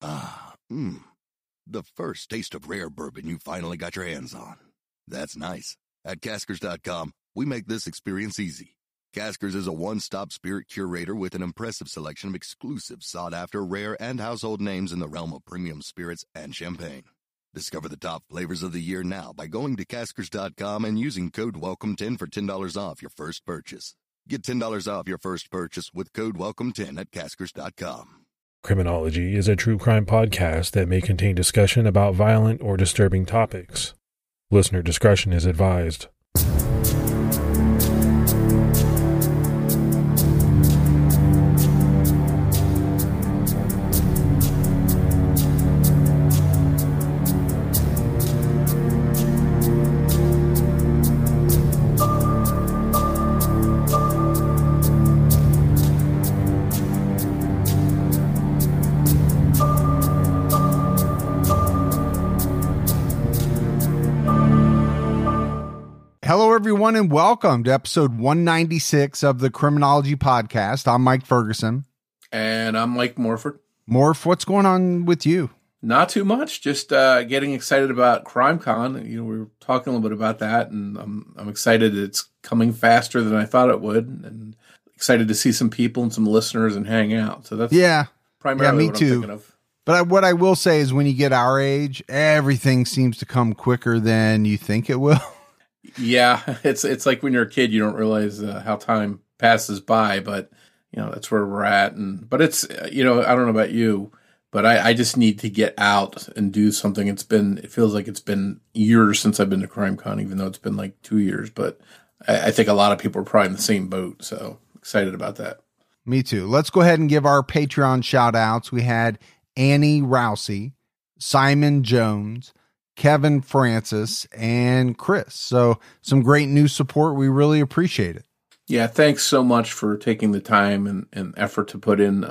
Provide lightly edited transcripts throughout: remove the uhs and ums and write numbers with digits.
Ah, the first taste of rare bourbon you finally got your hands on. That's nice. At Caskers.com, we make this experience easy. Caskers is a one-stop spirit curator with an impressive selection of exclusive, sought-after, rare, and household names in the realm of premium spirits and champagne. Discover the top flavors of the year now by going to Caskers.com and using code WELCOME10 for $10 off your first purchase. Get $10 off your first purchase with code WELCOME10 at Caskers.com. Criminology is a true crime podcast that may contain discussion about violent or disturbing topics. Listener discretion is advised. Hello, everyone, and welcome to episode 196 of the Criminology Podcast. I'm Mike Ferguson. And I'm Mike Morford. Morph, what's going on with you? Not too much. Just getting excited about CrimeCon. You know, we were talking a little bit about that, and I'm excited it's coming faster than I thought it would, and excited to see some people and some listeners and hang out. So that's primarily what I'm thinking of. But what I will say is when you get our age, everything seems to come quicker than you think it will. Yeah, it's like when you're a kid, you don't realize how time passes by, but you know, that's where we're at. But it's, you know, I don't know about you, but I just need to get out and do something. It feels like it's been years since I've been to CrimeCon, even though it's been like 2 years, but I think a lot of people are probably in the same boat. So excited about that. Me too. Let's go ahead and give our Patreon shout outs. We had Annie Rousey, Simon Jones, Kevin Francis, and Chris. So some great new support. We really appreciate it. Yeah, thanks so much for taking the time and effort to put in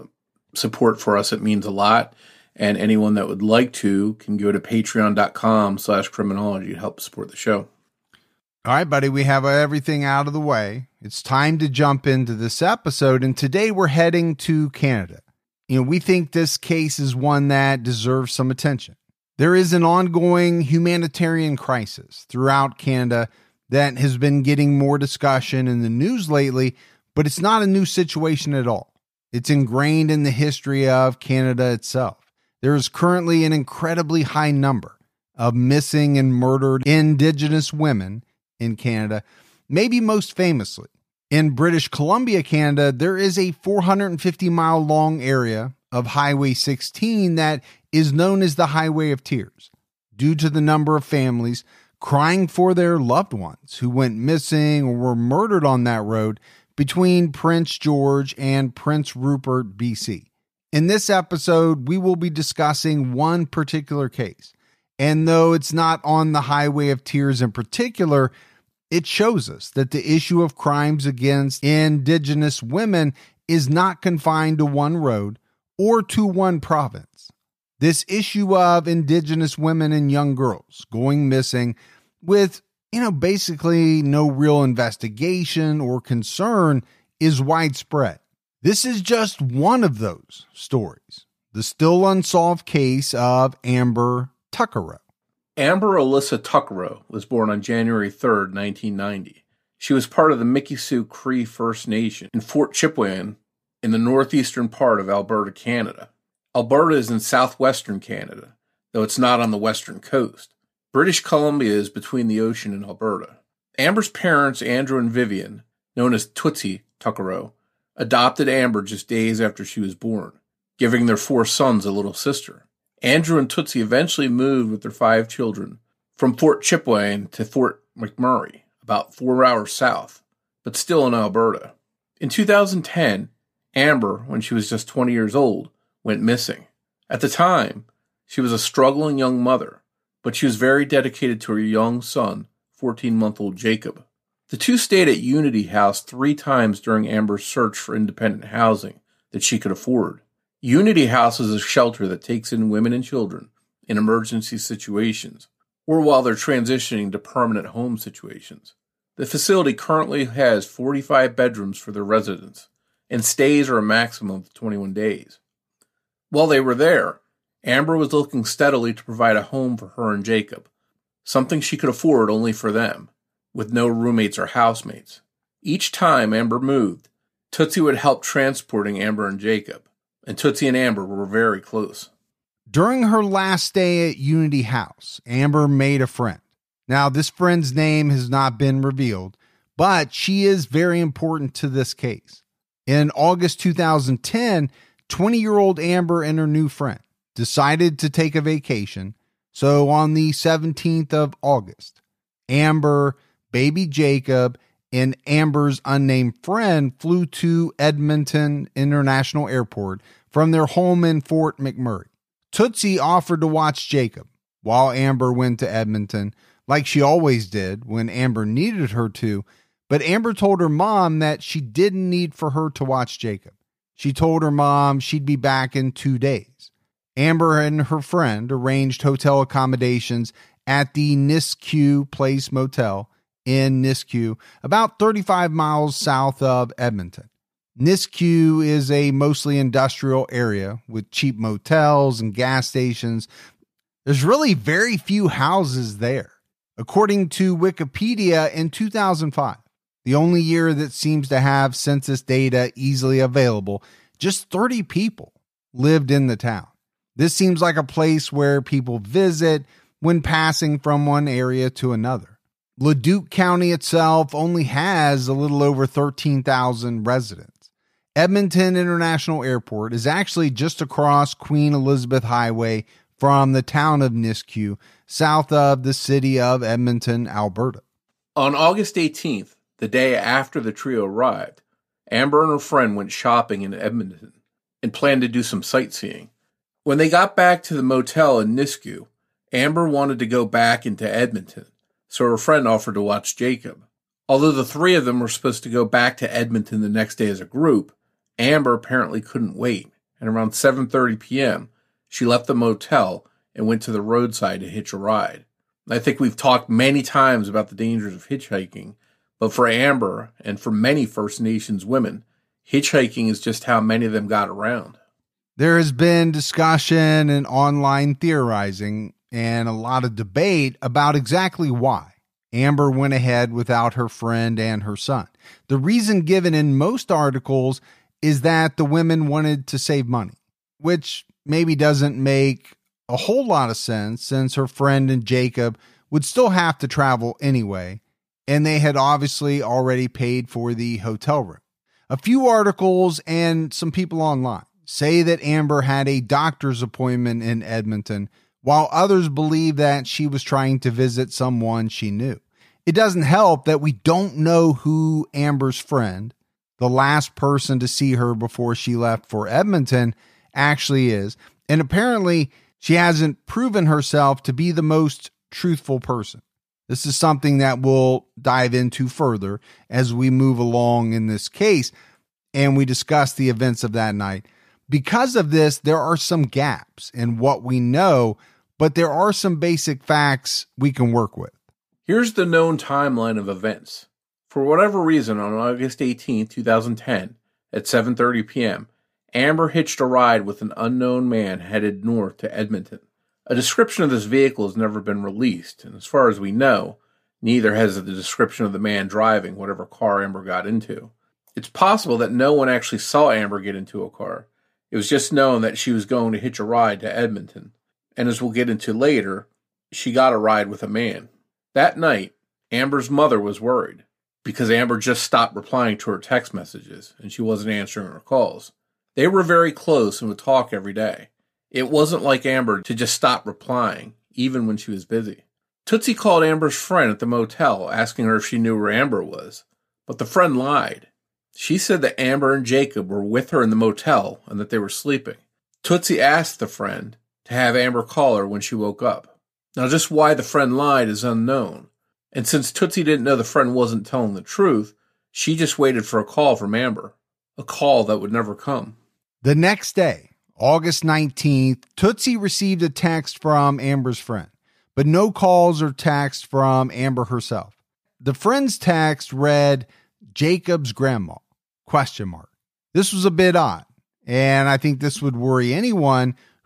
support for us. It means a lot. And anyone that would like to can go to patreon.com/criminology to help support the show. All right, buddy, we have everything out of the way. It's time to jump into this episode. And today we're heading to Canada. You know, we think this case is one that deserves some attention. There is an ongoing humanitarian crisis throughout Canada that has been getting more discussion in the news lately, but it's not a new situation at all. It's ingrained in the history of Canada itself. There is currently an incredibly high number of missing and murdered Indigenous women in Canada, maybe most famously. In British Columbia, Canada, there is a 450-mile long area of Highway 16 that is known as the Highway of Tears, due to the number of families crying for their loved ones who went missing or were murdered on that road between Prince George and Prince Rupert, BC. In this episode, we will be discussing one particular case. And though it's not on the Highway of Tears in particular, it shows us that the issue of crimes against Indigenous women is not confined to one road or to one province. This issue of Indigenous women and young girls going missing with, basically no real investigation or concern is widespread. This is just one of those stories. The still unsolved case of Amber Tuckero. Amber Alyssa Tuckero was born on January 3rd, 1990. She was part of the Mikisew Cree First Nation in Fort Chipewyan in the northeastern part of Alberta, Canada. Alberta is in southwestern Canada, though it's not on the western coast. British Columbia is between the ocean and Alberta. Amber's parents, Andrew and Vivian, known as Tootsie Tuckero, adopted Amber just days after she was born, giving their 4 sons a little sister. Andrew and Tootsie eventually moved with their 5 children from Fort Chipewyan to Fort McMurray, about 4 hours south, but still in Alberta. In 2010, Amber, when she was just 20 years old, went missing. At the time, she was a struggling young mother, but she was very dedicated to her young son, 14-month-old Jacob. The two stayed at Unity House 3 times during Amber's search for independent housing that she could afford. Unity House is a shelter that takes in women and children in emergency situations or while they're transitioning to permanent home situations. The facility currently has 45 bedrooms for their residents, and stays are a maximum of 21 days. While they were there, Amber was looking steadily to provide a home for her and Jacob, something she could afford only for them, with no roommates or housemates. Each time Amber moved, Tootsie would help transporting Amber and Jacob, and Tootsie and Amber were very close. During her last stay at Unity House, Amber made a friend. Now, this friend's name has not been revealed, but she is very important to this case. In August 2010, 20-year-old Amber and her new friend decided to take a vacation. So on the 17th of August, Amber, baby Jacob, and Amber's unnamed friend flew to Edmonton International Airport from their home in Fort McMurray. Tootsie offered to watch Jacob while Amber went to Edmonton, like she always did when Amber needed her to, but Amber told her mom that she didn't need for her to watch Jacob. She told her mom she'd be back in 2 days. Amber and her friend arranged hotel accommodations at the Nisku Place Motel in Nisku, about 35 miles south of Edmonton. Nisku is a mostly industrial area with cheap motels and gas stations. There's really very few houses there. According to Wikipedia, in 2005, the only year that seems to have census data easily available, just 30 people lived in the town. This seems like a place where people visit when passing from one area to another. Leduc County itself only has a little over 13,000 residents. Edmonton International Airport is actually just across Queen Elizabeth Highway from the town of Nisku, south of the city of Edmonton, Alberta. On August 18th, the day after the trio arrived, Amber and her friend went shopping in Edmonton and planned to do some sightseeing. When they got back to the motel in Nisku, Amber wanted to go back into Edmonton, so her friend offered to watch Jacob. Although the three of them were supposed to go back to Edmonton the next day as a group, Amber apparently couldn't wait, and around 7:30 p.m., she left the motel and went to the roadside to hitch a ride. I think we've talked many times about the dangers of hitchhiking, but for Amber and for many First Nations women, hitchhiking is just how many of them got around. There has been discussion and online theorizing and a lot of debate about exactly why Amber went ahead without her friend and her son. The reason given in most articles is that the women wanted to save money, which maybe doesn't make a whole lot of sense since her friend and Jacob would still have to travel anyway, and they had obviously already paid for the hotel room. A few articles and some people online say that Amber had a doctor's appointment in Edmonton, while others believe that she was trying to visit someone she knew. It doesn't help that we don't know who Amber's friend, the last person to see her before she left for Edmonton, actually is, and apparently she hasn't proven herself to be the most truthful person. This is something that we'll dive into further as we move along in this case and we discuss the events of that night. Because of this, there are some gaps in what we know, but there are some basic facts we can work with. Here's the known timeline of events. For whatever reason, on August 18, 2010, at 7:30 p.m., Amber hitched a ride with an unknown man headed north to Edmonton. A description of this vehicle has never been released, and as far as we know, neither has the description of the man driving whatever car Amber got into. It's possible that no one actually saw Amber get into a car. It was just known that she was going to hitch a ride to Edmonton, and as we'll get into later, she got a ride with a man. That night, Amber's mother was worried, because Amber just stopped replying to her text messages, and she wasn't answering her calls. They were very close and would talk every day. It wasn't like Amber to just stop replying, even when she was busy. Tootsie called Amber's friend at the motel, asking her if she knew where Amber was, but the friend lied. She said that Amber and Jacob were with her in the motel and that they were sleeping. Tootsie asked the friend to have Amber call her when she woke up. Now, just why the friend lied is unknown, and since Tootsie didn't know the friend wasn't telling the truth, she just waited for a call from Amber, a call that would never come. The next day, August 19th, Tootsie received a text from Amber's friend, but no calls or text from Amber herself. The friend's text read, "Jacob's grandma, ? This was a bit odd, and I think this would worry anyone who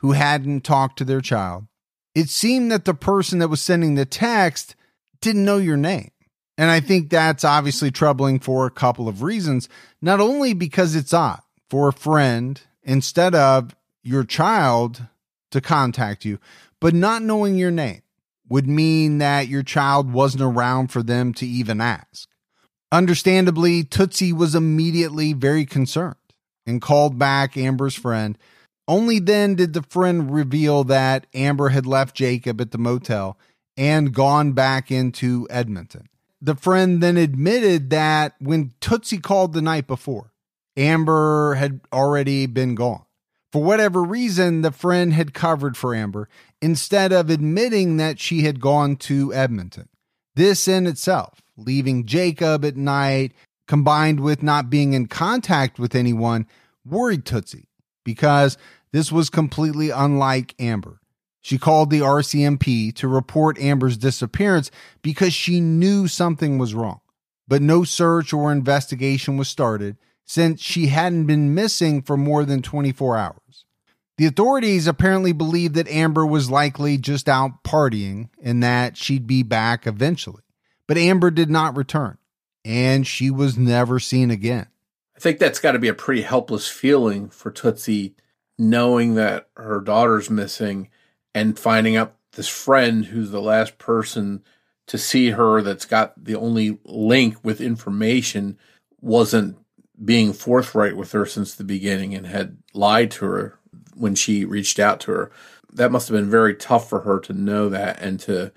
who hadn't talked to their child. It seemed that the person that was sending the text didn't know your name. And I think that's obviously troubling for a couple of reasons. Not only because it's odd for a friend, instead of your child, to contact you, but not knowing your name would mean that your child wasn't around for them to even ask. Understandably, Tootsie was immediately very concerned and called back Amber's friend. Only then did the friend reveal that Amber had left Jacob at the motel and gone back into Edmonton. The friend then admitted that when Tootsie called the night before, Amber had already been gone. For whatever reason, the friend had covered for Amber instead of admitting that she had gone to Edmonton. This in itself, leaving Jacob at night, combined with not being in contact with anyone, worried Tootsie because this was completely unlike Amber. She called the RCMP to report Amber's disappearance because she knew something was wrong. But no search or investigation was started since she hadn't been missing for more than 24 hours. The authorities apparently believed that Amber was likely just out partying and that she'd be back eventually. But Amber did not return, and she was never seen again. I think that's got to be a pretty helpless feeling for Tootsie, knowing that her daughter's missing and finding out this friend who's the last person to see her that's got the only link with information wasn't being forthright with her since the beginning and had lied to her when she reached out to her. That must have been very tough for her to know that and to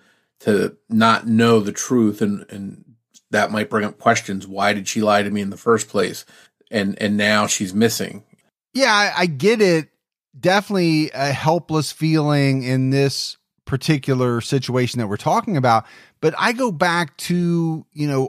not know the truth. And that might bring up questions. Why did she lie to me in the first place? And now she's missing. Yeah, I get it. Definitely a helpless feeling in this particular situation that we're talking about. But I go back to,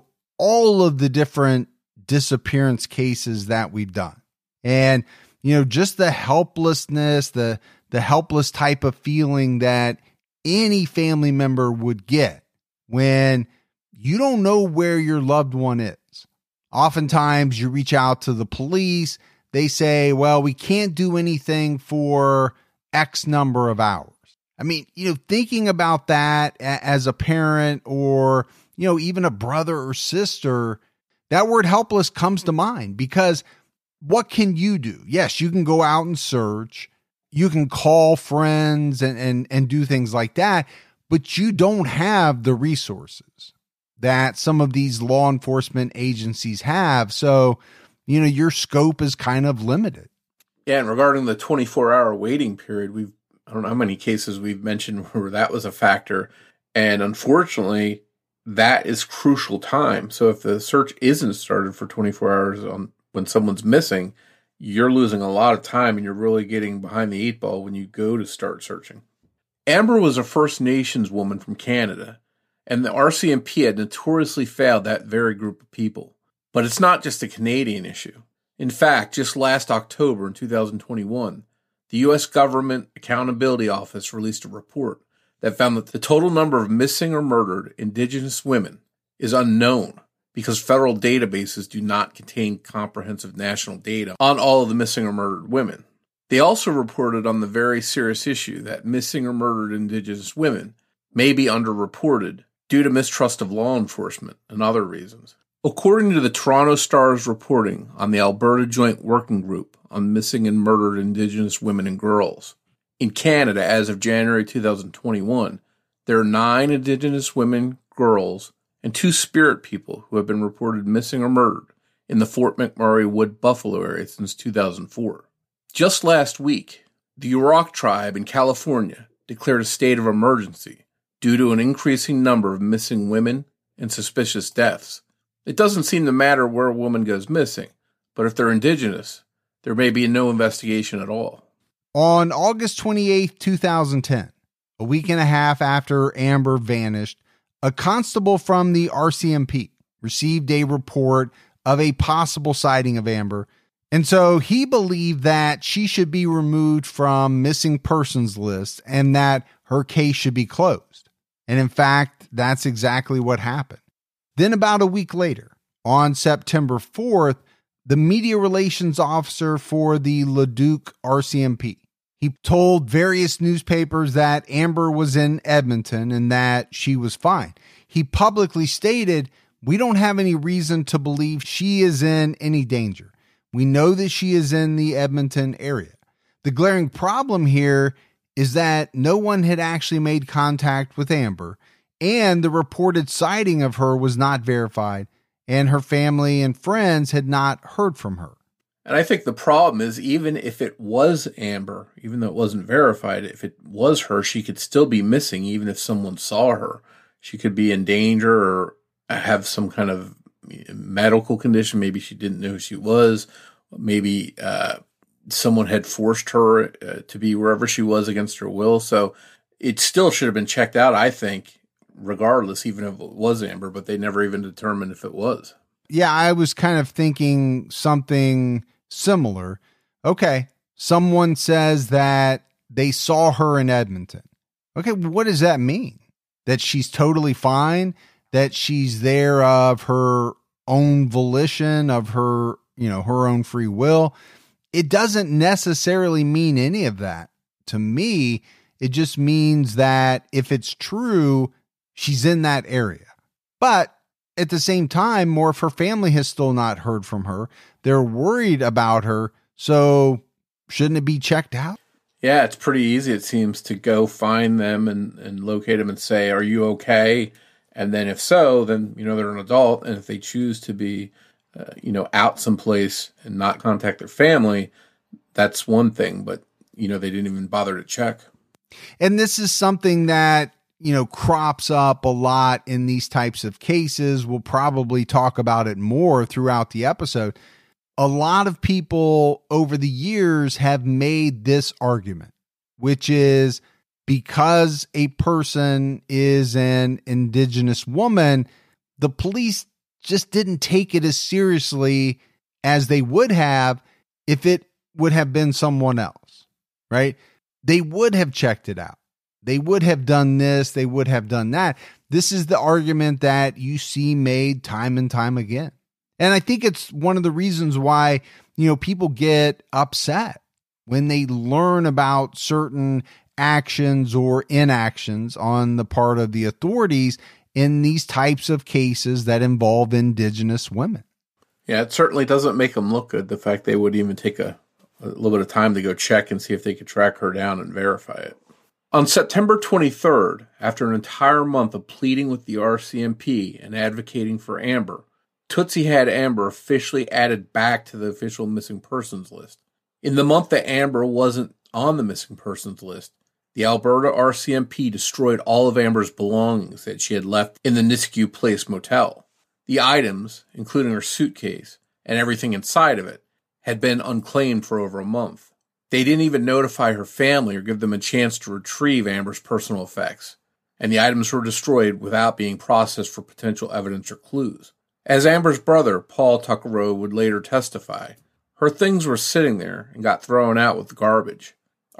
all of the different disappearance cases that we've done. And, just the helplessness, the helpless type of feeling that any family member would get when you don't know where your loved one is. Oftentimes you reach out to the police. They say, well, we can't do anything for X number of hours. I mean, thinking about that as a parent or, even a brother or sister, that word helpless comes to mind because what can you do? Yes, you can go out and search. You can call friends and do things like that, but you don't have the resources that some of these law enforcement agencies have. So, your scope is kind of limited. Yeah, and regarding the 24-hour waiting period, I don't know how many cases we've mentioned where that was a factor. And unfortunately, that is crucial time. So if the search isn't started for 24 hours when someone's missing, you're losing a lot of time and you're really getting behind the eight ball when you go to start searching. Amber was a First Nations woman from Canada, and the RCMP had notoriously failed that very group of people. But it's not just a Canadian issue. In fact, just last October in 2021, the U.S. Government Accountability Office released a report that found that the total number of missing or murdered Indigenous women is unknown because federal databases do not contain comprehensive national data on all of the missing or murdered women. They also reported on the very serious issue that missing or murdered Indigenous women may be underreported due to mistrust of law enforcement and other reasons. According to the Toronto Star's reporting on the Alberta Joint Working Group on Missing and Murdered Indigenous Women and Girls, in Canada as of January 2021, there are 9 Indigenous women, girls, and 2 spirit people who have been reported missing or murdered in the Fort McMurray Wood Buffalo area since 2004. Just last week, the Yurok tribe in California declared a state of emergency due to an increasing number of missing women and suspicious deaths. It doesn't seem to matter where a woman goes missing, but if they're Indigenous, there may be no investigation at all. On August 28, 2010, a week and a half after Amber vanished, a constable from the RCMP received a report of a possible sighting of Amber, and so he believed that she should be removed from missing persons list and that her case should be closed. And in fact, that's exactly what happened. Then about a week later, on September 4th, the media relations officer for the Leduc RCMP, He told various newspapers that Amber was in Edmonton and that she was fine. He publicly stated, "We don't have any reason to believe she is in any danger. We know that she is in the Edmonton area." The glaring problem here is that no one had actually made contact with Amber, and the reported sighting of her was not verified, and her family and friends had not heard from her. And I think the problem is, even if it was Amber, even though it wasn't verified, if it was her, she could still be missing, even if someone saw her. She could be in danger or have some kind of medical condition. Maybe she didn't know who she was. Maybe someone had forced her to be wherever she was against her will. So it still should have been checked out, I think, regardless, even if it was Amber, but they never even determined if it was. Yeah, I was kind of thinking something similar. Okay, someone says that they saw her in Edmonton. Okay, what does that mean? That she's totally fine? That she's there of her own volition, of her, her own free will? It doesn't necessarily mean any of that. To me, it just means that if it's true, she's in that area. But at the same time, more of her family has still not heard from her. They're worried about her. So shouldn't it be checked out? Yeah, it's pretty easy, it seems, to go find them and locate them and say, "Are you okay?" And then if so, then, they're an adult. And if they choose to be, out someplace and not contact their family, that's one thing. But, they didn't even bother to check. And this is something that, crops up a lot in these types of cases. We'll probably talk about it more throughout the episode. A lot of people over the years have made this argument, which is because a person is an Indigenous woman, the police just didn't take it as seriously as they would have if it would have been someone else, right? They would have checked it out. They would have done this. They would have done that. This is the argument that you see made time and time again. And I think it's one of the reasons why, people get upset when they learn about certain actions or inactions on the part of the authorities in these types of cases that involve Indigenous women. Yeah, it certainly doesn't make them look good, the fact they would even take a little bit of time to go check and see if they could track her down and verify it. On September 23rd, after an entire month of pleading with the RCMP and advocating for Amber, Tootsie had Amber officially added back to the official missing persons list. In the month that Amber wasn't on the missing persons list, the Alberta RCMP destroyed all of Amber's belongings that she had left in the Nisku Place motel. The items, including her suitcase and everything inside of it, had been unclaimed for over a month. They didn't even notify her family or give them a chance to retrieve Amber's personal effects, and the items were destroyed without being processed for potential evidence or clues. As Amber's brother, Paul Tuckero, would later testify, her things were sitting there and got thrown out with the garbage.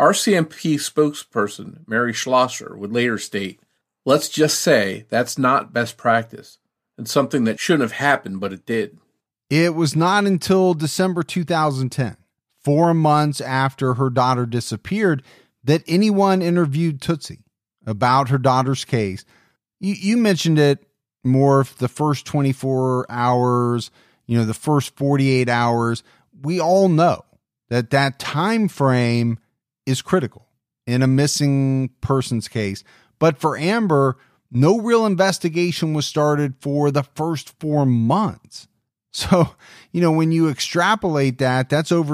RCMP spokesperson Mary Schlosser would later state, "Let's just say that's not best practice and something that shouldn't have happened, but it did." It was not until December 2010, 4 months after her daughter disappeared, that anyone interviewed Tootsie about her daughter's case. You mentioned it more, the first 24 hours, the first 48 hours. We all know that time frame is critical in a missing persons case. But for Amber, no real investigation was started for the first 4 months. So, when you extrapolate that, that's over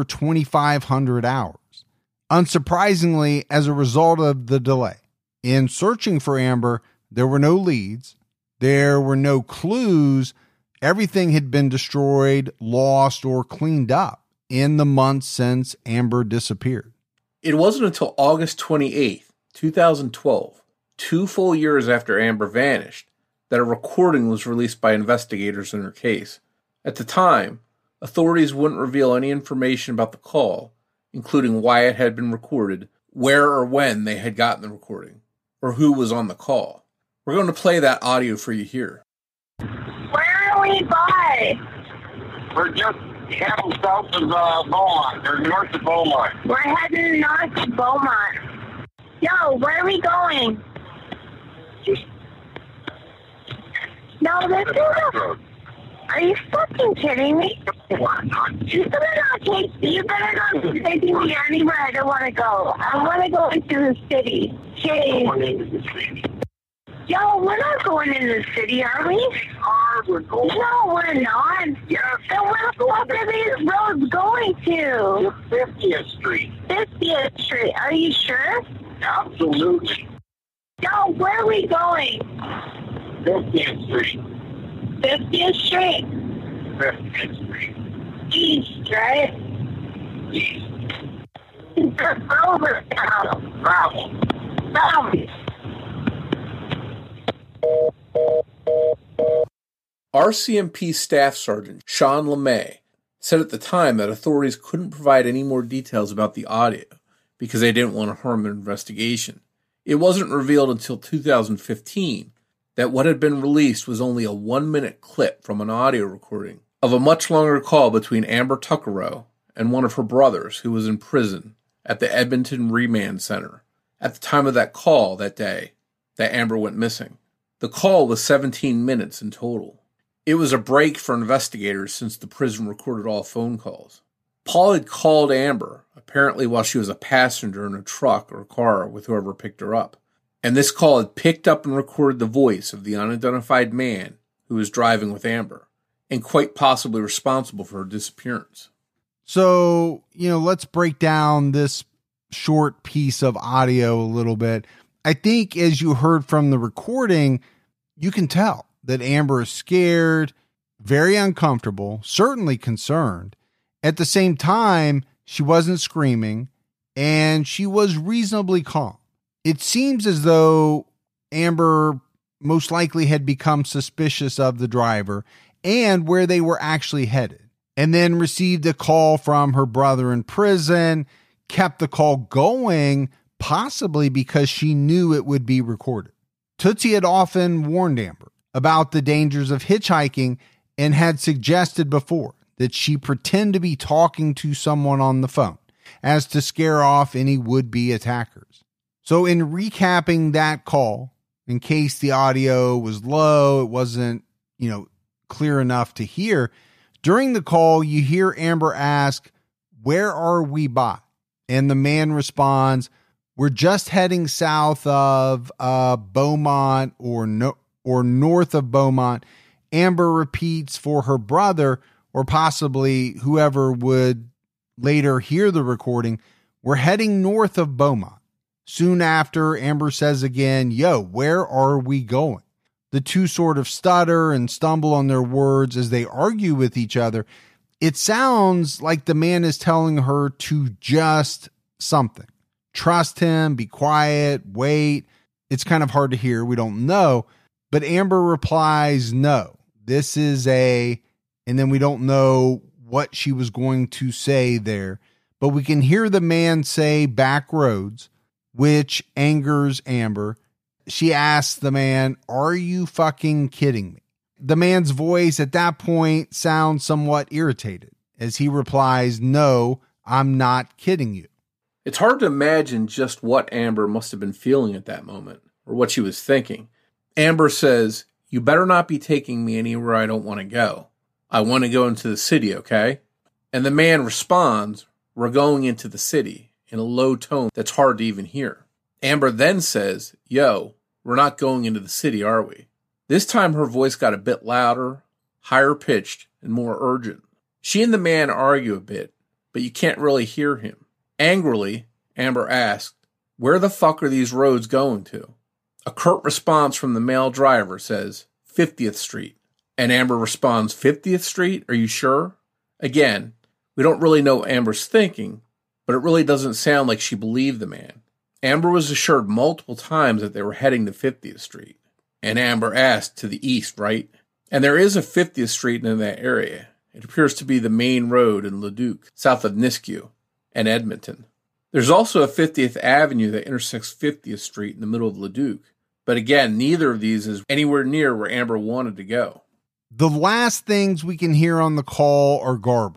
2,500 hours. Unsurprisingly, as a result of the delay in searching for Amber, there were no leads. There were no clues. Everything had been destroyed, lost, or cleaned up in the months since Amber disappeared. It wasn't until August 28th, 2012, 2 full years after Amber vanished, that a recording was released by investigators in her case. At the time, authorities wouldn't reveal any information about the call, including why it had been recorded, where or when they had gotten the recording, or who was on the call. We're going to play that audio for you here. Where are we by? We're just Yeah, south of Beaumont, or north of Beaumont. We're heading north to Beaumont. Yo, where are we going? No, this is a... Are you fucking kidding me? You better not take me anywhere I don't want to go. I want to go into the city. Jeez. Yo, we're not going into the city, are we? We're going. No, we're not. Yes. Then what are these roads going to? 50th Street. 50th Street. Are you sure? Absolutely. Yo, where are we going? 50th Street. 50th Street. 50th Street. East, right? East. Over town. Bravo. RCMP Staff Sergeant Sean LeMay said at the time that authorities couldn't provide any more details about the audio because they didn't want to harm their investigation. It wasn't revealed until 2015 that what had been released was only a 1-minute clip from an audio recording of a much longer call between Amber Tuccaro and one of her brothers who was in prison at the Edmonton Remand Center at the time of that call that day that Amber went missing. The call was 17 minutes in total. It was a break for investigators since the prison recorded all phone calls. Paul had called Amber, apparently while she was a passenger in a truck or car with whoever picked her up. And this call had picked up and recorded the voice of the unidentified man who was driving with Amber, and quite possibly responsible for her disappearance. So, let's break down this short piece of audio a little bit. I think as you heard from the recording, you can tell that Amber is scared, very uncomfortable, certainly concerned. At the same time, she wasn't screaming, and she was reasonably calm. It seems as though Amber most likely had become suspicious of the driver and where they were actually headed, and then received a call from her brother in prison, kept the call going, possibly because she knew it would be recorded. Tootsie had often warned Amber about the dangers of hitchhiking and had suggested before that she pretend to be talking to someone on the phone as to scare off any would-be attackers. So in recapping that call, in case the audio was low, it wasn't, clear enough to hear, during the call, you hear Amber ask, "Where are we by?" And the man responds, "We're just heading south of Beaumont or north of Beaumont." Amber repeats for her brother, or possibly whoever would later hear the recording, "We're heading north of Beaumont." Soon after, Amber says again, "Yo, where are we going?" The two sort of stutter and stumble on their words as they argue with each other. It sounds like the man is telling her to just something. Trust him, be quiet, wait. It's kind of hard to hear. We don't know. But Amber replies, "No, this is and then we don't know what she was going to say there. But we can hear the man say "back roads," which angers Amber. She asks the man, "Are you fucking kidding me?" The man's voice at that point sounds somewhat irritated as he replies, "No, I'm not kidding you." It's hard to imagine just what Amber must have been feeling at that moment, or what she was thinking. Amber says, "You better not be taking me anywhere I don't want to go. I want to go into the city, okay?" And the man responds, "We're going into the city," in a low tone that's hard to even hear. Amber then says, "Yo, we're not going into the city, are we?" This time her voice got a bit louder, higher pitched, and more urgent. She and the man argue a bit, but you can't really hear him. Angrily, Amber asked, "Where the fuck are these roads going to?" A curt response from the male driver says, 50th Street. And Amber responds, 50th Street? Are you sure? Again, we don't really know what Amber's thinking, but it really doesn't sound like she believed the man. Amber was assured multiple times that they were heading to 50th Street. And Amber asked, "To the east, right?" And there is a 50th Street in that area. It appears to be the main road in Leduc, south of Nisku and Edmonton. There's also a 50th Avenue that intersects 50th Street in the middle of Leduc. But again, neither of these is anywhere near where Amber wanted to go. The last things we can hear on the call are garbled.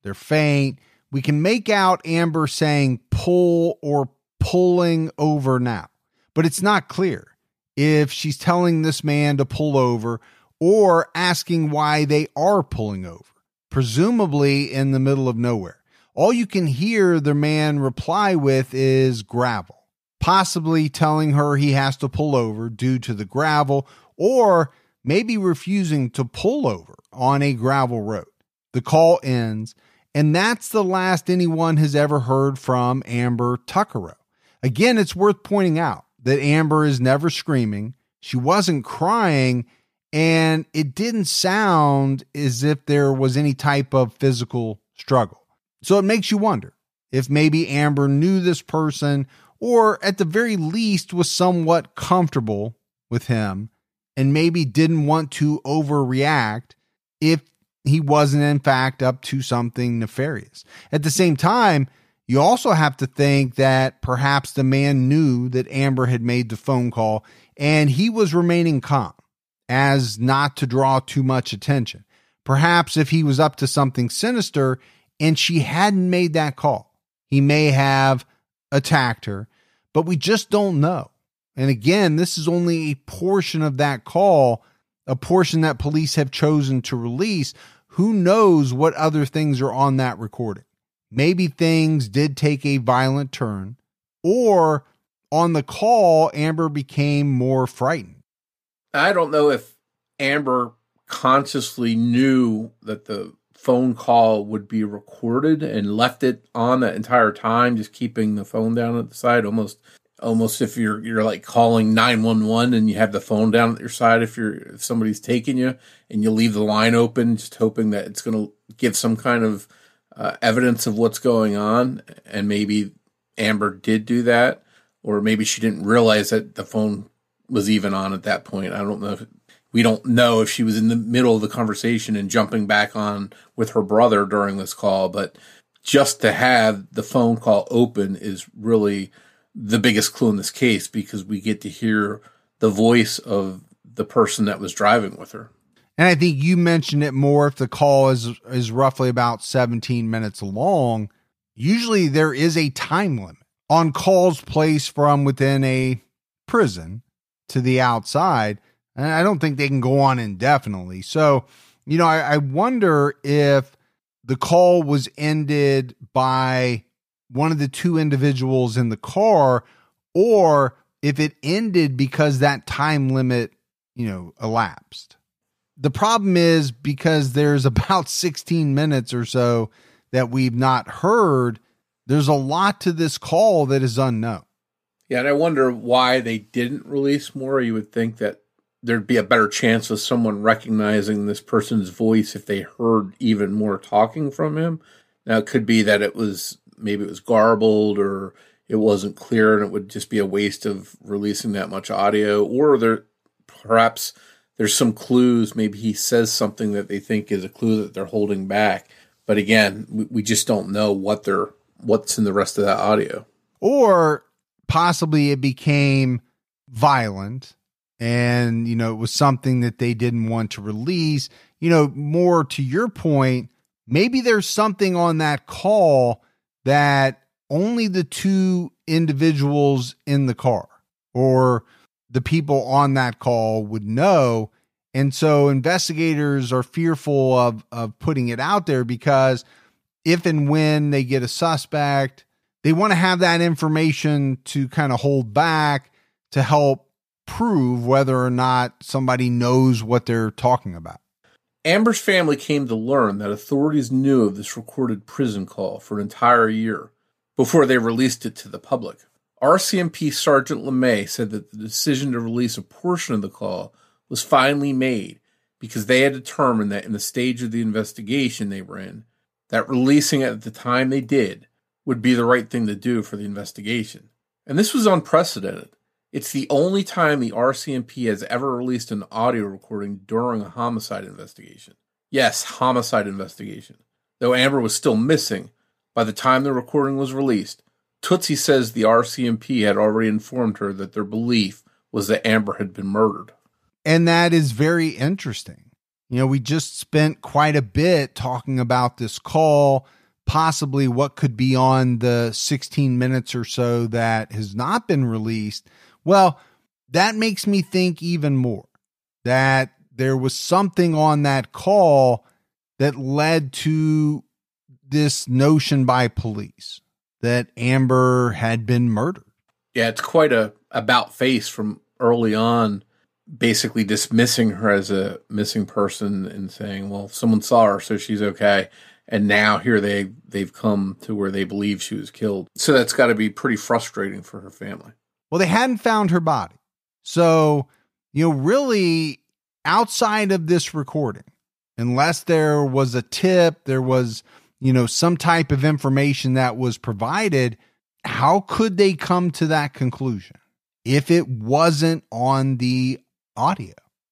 they're faint. We can make out Amber saying pull or pulling over now, but it's not clear if she's telling this man to pull over or asking why they are pulling over, presumably in the middle of nowhere. All you can hear the man reply with is gravel, possibly telling her he has to pull over due to the gravel, or maybe refusing to pull over on a gravel road. The call ends, and that's the last anyone has ever heard from Amber Tuccaro. Again, it's worth pointing out that Amber is never screaming. She wasn't crying, and it didn't sound as if there was any type of physical struggle. So it makes you wonder if maybe Amber knew this person, or at the very least was somewhat comfortable with him and maybe didn't want to overreact if he wasn't in fact up to something nefarious. At the same time, you also have to think that perhaps the man knew that Amber had made the phone call and he was remaining calm as not to draw too much attention. Perhaps if he was up to something sinister and she hadn't made that call, he may have attacked her, but we just don't know. And again, this is only a portion of that call, a portion that police have chosen to release. Who knows what other things are on that recording? Maybe things did take a violent turn, or on the call, Amber became more frightened. I don't know if Amber consciously knew that the phone call would be recorded and left it on that entire time, just keeping the phone down at the side, almost if you're like calling 911 and you have the phone down at your side if somebody's taking you, and you leave the line open just hoping that it's going to give some kind of evidence of what's going on. And maybe Amber did do that, or maybe she didn't realize that the phone was even on at that point. I don't know. We don't know if she was in the middle of the conversation and jumping back on with her brother during this call, but just to have the phone call open is really the biggest clue in this case, because we get to hear the voice of the person that was driving with her. And I think you mentioned it more if the call is roughly about 17 minutes long. Usually there is a time limit on calls placed from within a prison to the outside. And I don't think they can go on indefinitely. So, I wonder if the call was ended by one of the two individuals in the car, or if it ended because that time limit, elapsed. The problem is, because there's about 16 minutes or so that we've not heard, there's a lot to this call that is unknown. Yeah, and I wonder why they didn't release more. You would think that there'd be a better chance of someone recognizing this person's voice if they heard even more talking from him. Now, it could be that maybe it was garbled, or it wasn't clear, and it would just be a waste of releasing that much audio. Or perhaps there's some clues. Maybe he says something that they think is a clue that they're holding back. But again, we just don't know what's in the rest of that audio. Or possibly it became violent, and, it was something that they didn't want to release. More to your point, maybe there's something on that call that only the two individuals in the car or the people on that call would know. And so investigators are fearful of putting it out there, because if and when they get a suspect, they want to have that information to kind of hold back to help prove whether or not somebody knows what they're talking about. Amber's family came to learn that authorities knew of this recorded prison call for an entire year before they released it to the public. RCMP Sergeant LeMay said that the decision to release a portion of the call was finally made because they had determined that in the stage of the investigation they were in, that releasing it at the time they did would be the right thing to do for the investigation. And this was unprecedented. It's the only time the RCMP has ever released an audio recording during a homicide investigation. Yes, homicide investigation. Though Amber was still missing by the time the recording was released, Tootsie says the RCMP had already informed her that their belief was that Amber had been murdered. And that is very interesting. We just spent quite a bit talking about this call, possibly what could be on the 16 minutes or so that has not been released, well, that makes me think even more that there was something on that call that led to this notion by police that Amber had been murdered. Yeah, it's quite a about face from early on, basically dismissing her as a missing person and saying, well, someone saw her, so she's okay. And now here they've come to where they believe she was killed. So that's got to be pretty frustrating for her family. Well, they hadn't found her body. So, really outside of this recording, unless there was a tip, there was, some type of information that was provided, how could they come to that conclusion if it wasn't on the audio?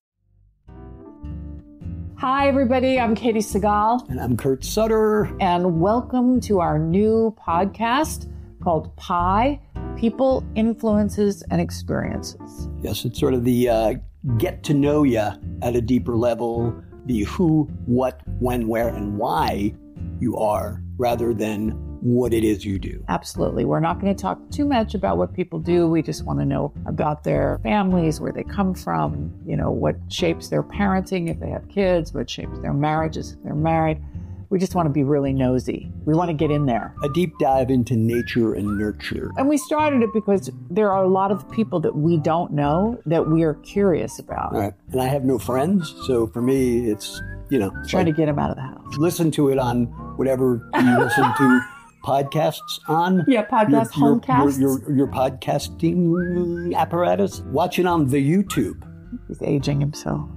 Hi, everybody. I'm Katie Segal. And I'm Kurt Sutter. And welcome to our new podcast called Pi, People, Influences, and Experiences. Yes, it's sort of the get to know you at a deeper level, the who, what, when, where, and why you are, rather than what it is you do. Absolutely. We're not going to talk too much about what people do. We just want to know about their families, where they come from, what shapes their parenting if they have kids, what shapes their marriages if they're married. We just want to be really nosy. We want to get in there. A deep dive into nature and nurture. And we started it because there are a lot of people that we don't know that we are curious about. All right. And I have no friends, so for me, it's, trying to get them out of the house. Listen to it on whatever you listen to podcasts on. Yeah, podcast, homecasts. Your podcasting apparatus. Watch it on the YouTube. He's aging himself.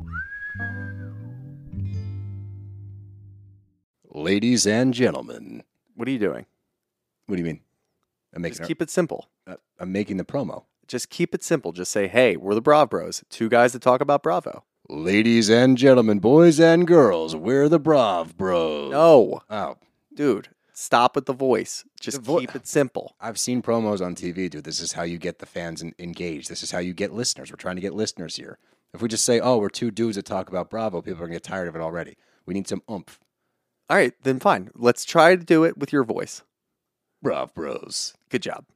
Ladies and gentlemen. What are you doing? What do you mean? Just keep it simple. I'm making the promo. Just keep it simple. Just say, hey, we're the Brav Bros. Two guys that talk about Bravo. Ladies and gentlemen, boys and girls, we're the Brav Bros. No. Oh. Dude, stop with the voice. Just keep it simple. I've seen promos on TV, dude. This is how you get the fans engaged. This is how you get listeners. We're trying to get listeners here. If we just say, oh, we're two dudes that talk about Bravo, people are going to get tired of it already. We need some oomph. All right, then fine. Let's try to do it with your voice. Brav Bros. Good job.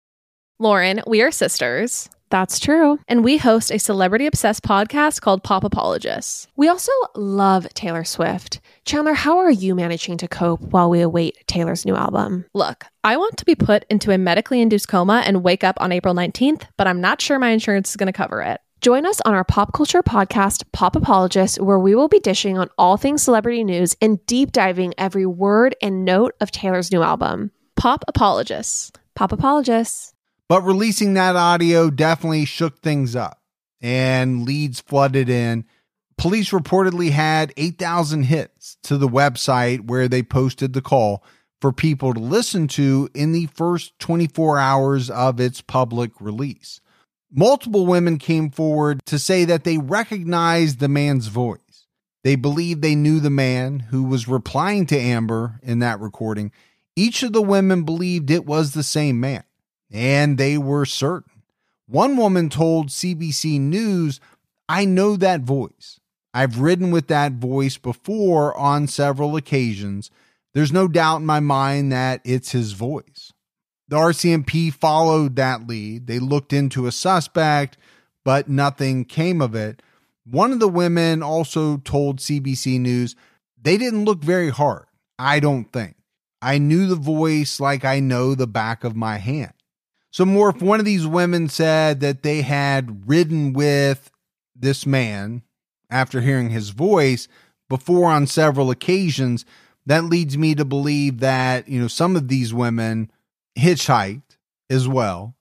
Lauren, we are sisters. That's true. And we host a celebrity-obsessed podcast called Pop Apologists. We also love Taylor Swift. Chandler, how are you managing to cope while we await Taylor's new album? Look, I want to be put into a medically induced coma and wake up on April 19th, but I'm not sure my insurance is going to cover it. Join us on our pop culture podcast, Pop Apologists, where we will be dishing on all things celebrity news and deep diving every word and note of Taylor's new album. Pop Apologists. Pop Apologists. But releasing that audio definitely shook things up, and leads flooded in. Police reportedly had 8,000 hits to the website where they posted the call for people to listen to in the first 24 hours of its public release. Multiple women came forward to say that they recognized the man's voice. They believed they knew the man who was replying to Amber in that recording. Each of the women believed it was the same man, and they were certain. One woman told CBC News, "I know that voice. I've ridden with that voice before on several occasions. There's no doubt in my mind that it's his voice." The RCMP followed that lead. They looked into a suspect, but nothing came of it. One of the women also told CBC News, "They didn't look very hard, I don't think. I knew the voice like I know the back of my hand." So more, if one of these women said that they had ridden with this man after hearing his voice before on several occasions, that leads me to believe that, some of these women hitchhiked as well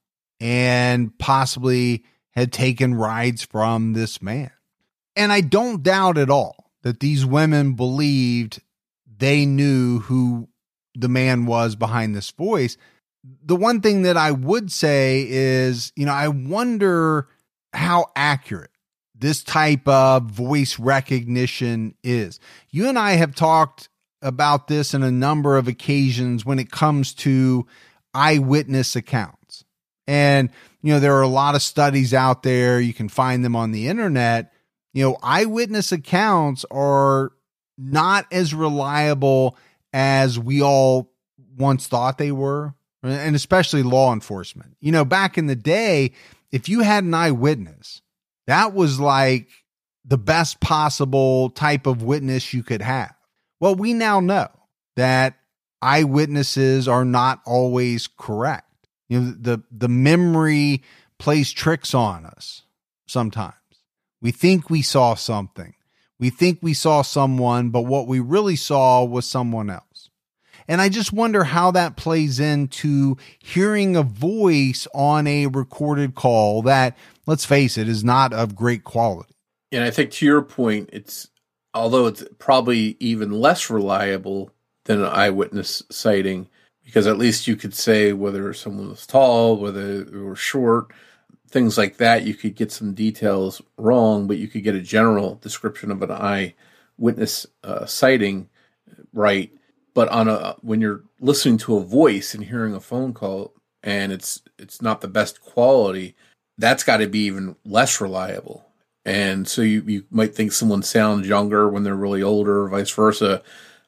and possibly had taken rides from this man. And I don't doubt at all that these women believed they knew who the man was behind this voice. The one thing that I would say is, I wonder how accurate this type of voice recognition is. You and I have talked about this in a number of occasions when it comes to eyewitness accounts. And, there are a lot of studies out there. You can find them on the internet. Eyewitness accounts are not as reliable as we all once thought they were, and especially law enforcement. You know, back in the day, if you had an eyewitness, that was like the best possible type of witness you could have. Well, we now know that eyewitnesses are not always correct. You know, the memory plays tricks on us sometimes. We think we saw something. We think we saw someone, but what we really saw was someone else. And I just wonder how that plays into hearing a voice on a recorded call that, let's face it, is not of great quality. And I think to your point, although it's probably even less reliable than an eyewitness sighting, because at least you could say whether someone was tall, whether they were short, things like that. You could get some details wrong, but you could get a general description of an eyewitness sighting right. But when you're listening to a voice and hearing a phone call and it's not the best quality, that's got to be even less reliable. And so you might think someone sounds younger when they're really older, or vice versa.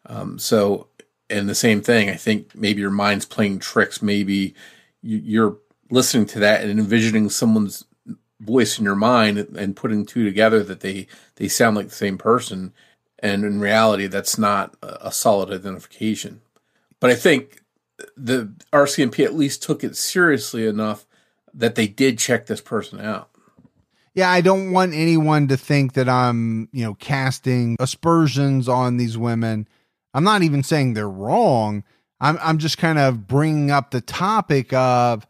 And the same thing, I think maybe your mind's playing tricks. Maybe you're listening to that and envisioning someone's voice in your mind and putting two together that they sound like the same person. And in reality, that's not a solid identification. But I think the RCMP at least took it seriously enough that they did check this person out. Yeah, I don't want anyone to think that I'm, casting aspersions on these women. I'm not even saying they're wrong. I'm just kind of bringing up the topic of,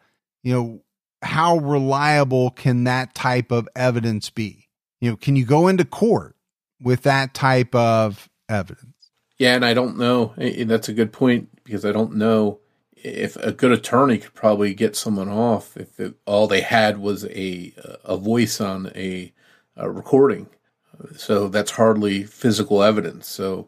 how reliable can that type of evidence be? Can you go into court with that type of evidence? Yeah, and I don't know. That's a good point, because I don't know if a good attorney could probably get someone off if all they had was a voice on a recording. So that's hardly physical evidence. So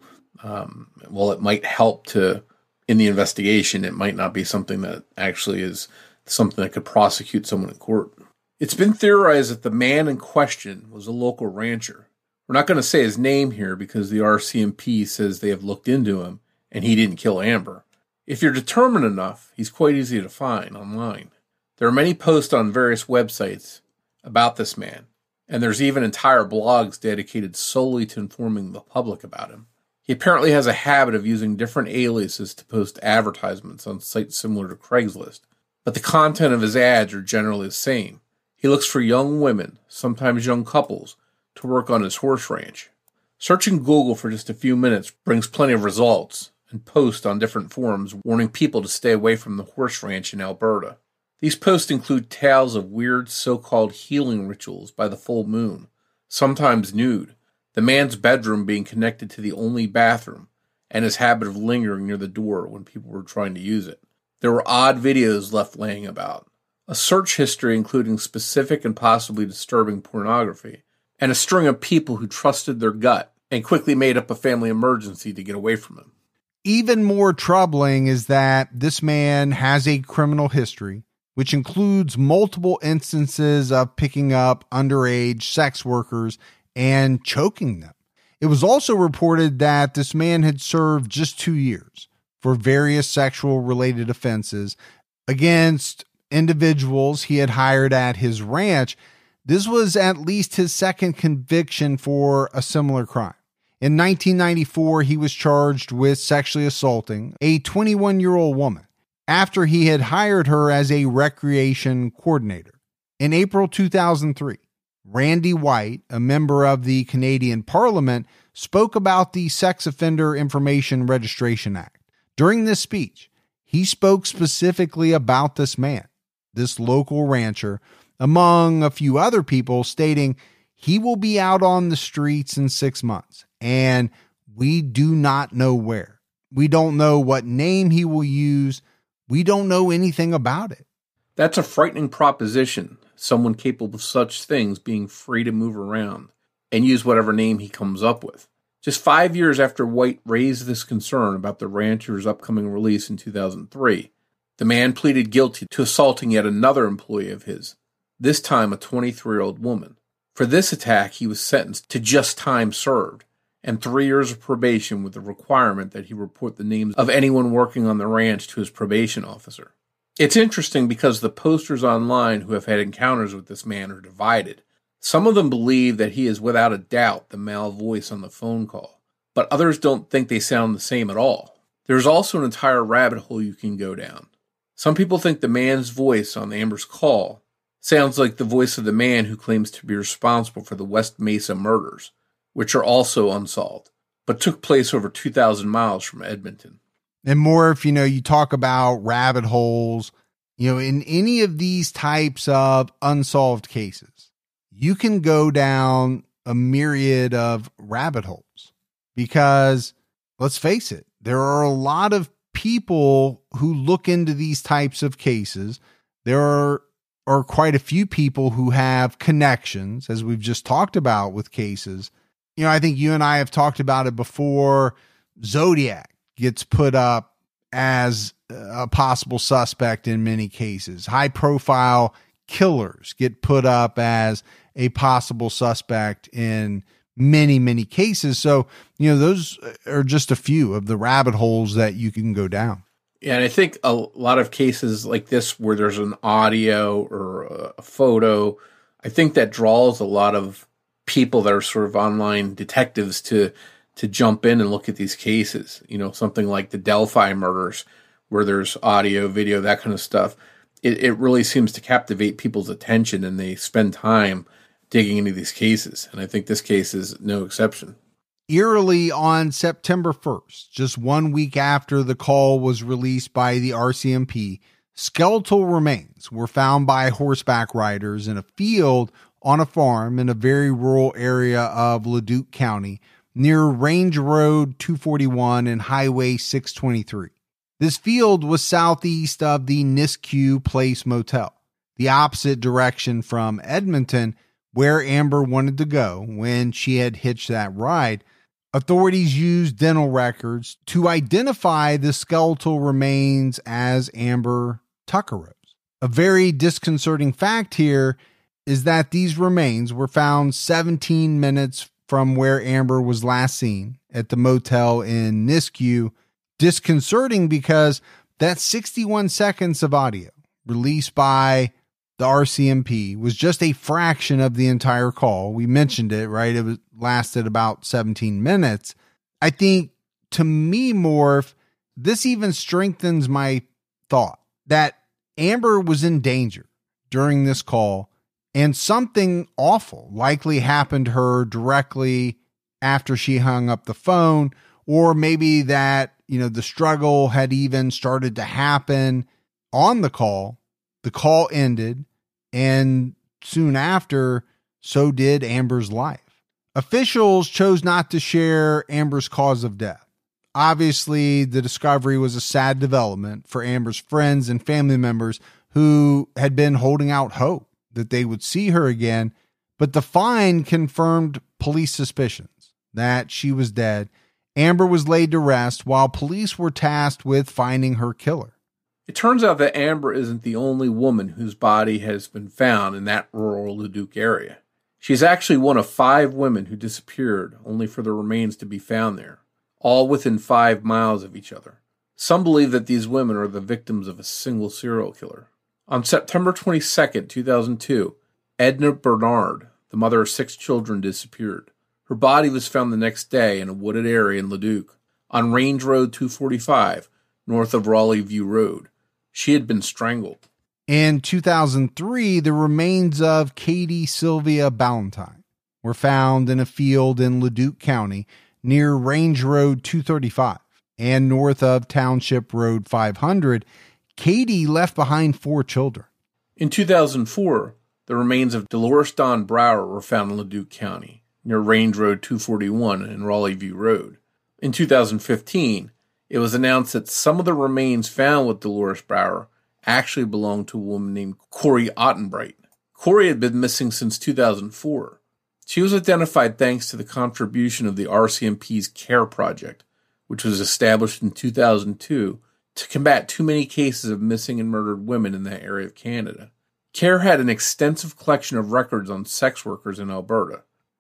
while it might help in the investigation, it might not be something that actually is something that could prosecute someone in court. It's been theorized that the man in question was a local rancher. We're not going to say his name here because the RCMP says they have looked into him and he didn't kill Amber. If you're determined enough, he's quite easy to find online. There are many posts on various websites about this man, and there's even entire blogs dedicated solely to informing the public about him. He apparently has a habit of using different aliases to post advertisements on sites similar to Craigslist, but the content of his ads are generally the same. He looks for young women, sometimes young couples, to work on his horse ranch. Searching Google for just a few minutes brings plenty of results, and posts on different forums warning people to stay away from the horse ranch in Alberta. These posts include tales of weird so-called healing rituals by the full moon, sometimes nude, the man's bedroom being connected to the only bathroom, and his habit of lingering near the door when people were trying to use it. There were odd videos left laying about, a search history including specific and possibly disturbing pornography, and a string of people who trusted their gut and quickly made up a family emergency to get away from him. Even more troubling is that this man has a criminal history, which includes multiple instances of picking up underage sex workers and choking them. It was also reported that this man had served just 2 years for various sexual related offenses against individuals he had hired at his ranch. This was at least his second conviction for a similar crime. In 1994, he was charged with sexually assaulting a 21-year-old woman after he had hired her as a recreation coordinator. In April 2003, Randy White, a member of the Canadian Parliament, spoke about the Sex Offender Information Registration Act. During this speech, he spoke specifically about this man, this local rancher, among a few other people, stating he will be out on the streets in 6 months, and we do not know where. We don't know what name he will use. We don't know anything about it. That's a frightening proposition, someone capable of such things being free to move around and use whatever name he comes up with. Just 5 years after White raised this concern about the rancher's upcoming release in 2003, the man pleaded guilty to assaulting yet another employee of his, this time a 23-year-old woman. For this attack, he was sentenced to just time served and 3 years of probation with the requirement that he report the names of anyone working on the ranch to his probation officer. It's interesting because the posters online who have had encounters with this man are divided. Some of them believe that he is without a doubt the male voice on the phone call, but others don't think they sound the same at all. There's also an entire rabbit hole you can go down. Some people think the man's voice on Amber's call sounds like the voice of the man who claims to be responsible for the West Mesa murders, which are also unsolved, but took place over 2,000 miles from Edmonton. And more, if you talk about rabbit holes, in any of these types of unsolved cases, you can go down a myriad of rabbit holes because, let's face it, there are a lot of people who look into these types of cases. There are quite a few people who have connections, as we've just talked about with cases. I think you and I have talked about it before. Zodiac gets put up as a possible suspect in many cases. High profile killers get put up as a possible suspect in many, many cases. So, those are just a few of the rabbit holes that you can go down. Yeah, and I think a lot of cases like this where there's an audio or a photo, I think that draws a lot of people that are sort of online detectives to jump in and look at these cases. Something like the Delphi murders where there's audio, video, that kind of stuff. It really seems to captivate people's attention, and they spend time digging into these cases. And I think this case is no exception. Eerily, on September 1st, just 1 week after the call was released by the RCMP, skeletal remains were found by horseback riders in a field on a farm in a very rural area of Leduc County near Range Road 241 and Highway 623. This field was southeast of the Nisku Place Motel, the opposite direction from Edmonton, where Amber wanted to go when she had hitched that ride. Authorities used dental records to identify the skeletal remains as Amber Tuckerose. A very disconcerting fact here is that these remains were found 17 minutes from where Amber was last seen at the motel in Nisku. Disconcerting because that 61 seconds of audio released by the RCMP was just a fraction of the entire call. We mentioned it, right? It lasted about 17 minutes. I think, to me, Morph, this even strengthens my thought that Amber was in danger during this call, and something awful likely happened to her directly after she hung up the phone, or maybe that, the struggle had even started to happen on the call. The call ended, and soon after, so did Amber's life. Officials chose not to share Amber's cause of death. Obviously, the discovery was a sad development for Amber's friends and family members who had been holding out hope that they would see her again, but the find confirmed police suspicions that she was dead. Amber was laid to rest while police were tasked with finding her killer. It turns out that Amber isn't the only woman whose body has been found in that rural Leduc area. She's actually one of 5 women who disappeared, only for the remains to be found there, all within 5 miles of each other. Some believe that these women are the victims of a single serial killer. On September 22, 2002, Edna Bernard, the mother of 6 children, disappeared. Her body was found the next day in a wooded area in Leduc, on Range Road 245, north of Raleigh View Road. She had been strangled. In 2003, the remains of Katie Sylvia Ballantyne were found in a field in Leduc County near Range Road 235 and north of Township Road 500. Katie left behind 4 children. In 2004, the remains of Dolores Dawn Brower were found in Leduc County near Range Road 241 and Raleigh View Road. In 2015, it was announced that some of the remains found with Dolores Brower actually belonged to a woman named Corey Ottenbright. Corey had been missing since 2004. She was identified thanks to the contribution of the RCMP's CARE project, which was established in 2002 to combat too many cases of missing and murdered women in that area of Canada. CARE had an extensive collection of records on sex workers in Alberta.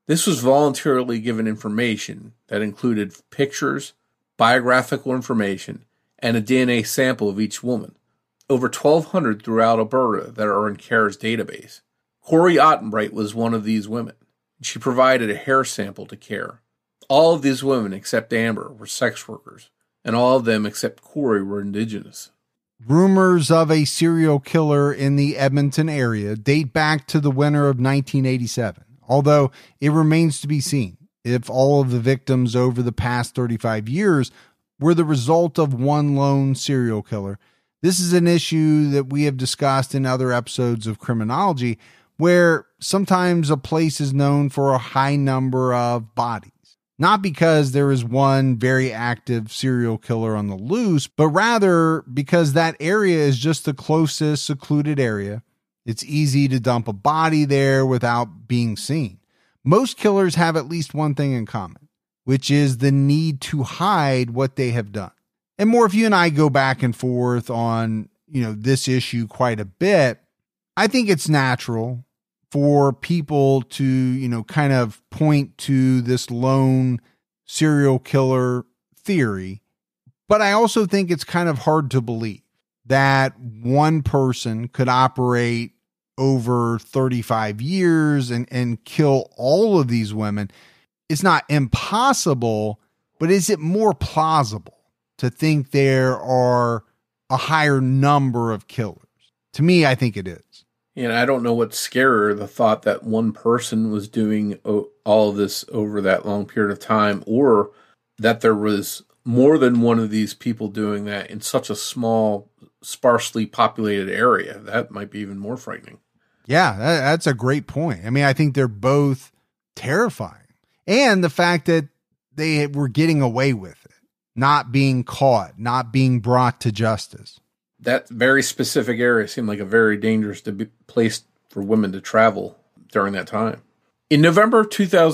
This was voluntarily given information that included pictures, biographical information, and a DNA sample of each woman, over 1,200 throughout Alberta that are in CARE's database. Corey Ottenbright was one of these women. She provided a hair sample to CARE. All of these women except Amber were sex workers, and all of them except Corey were Indigenous. Rumors of a serial killer in the Edmonton area date back to the winter of 1987, although it remains to be seen if all of the victims over the past 35 years were the result of one lone serial killer. This is an issue that we have discussed in other episodes of Criminology, where sometimes a place is known for a high number of bodies. Not because there is one very active serial killer on the loose, but rather because that area is just the closest secluded area. It's easy to dump a body there without being seen. Most killers have at least one thing in common, which is the need to hide what they have done. And more, if you and I go back and forth on, this issue quite a bit, I think it's natural for people to, kind of point to this lone serial killer theory. But I also think it's kind of hard to believe that one person could operate over 35 years and kill all of these women. It's not impossible, but is it more plausible to think there are a higher number of killers? To me, I think it is. And I don't know what's scarier, the thought that one person was doing all of this over that long period of time, or that there was more than one of these people doing that in such a small, sparsely populated area. That might be even more frightening. Yeah, that's a great point. I mean, I think they're both terrifying. And the fact that they were getting away with it, not being caught, not being brought to justice. That very specific area seemed like a very dangerous place for women to travel during that time. In November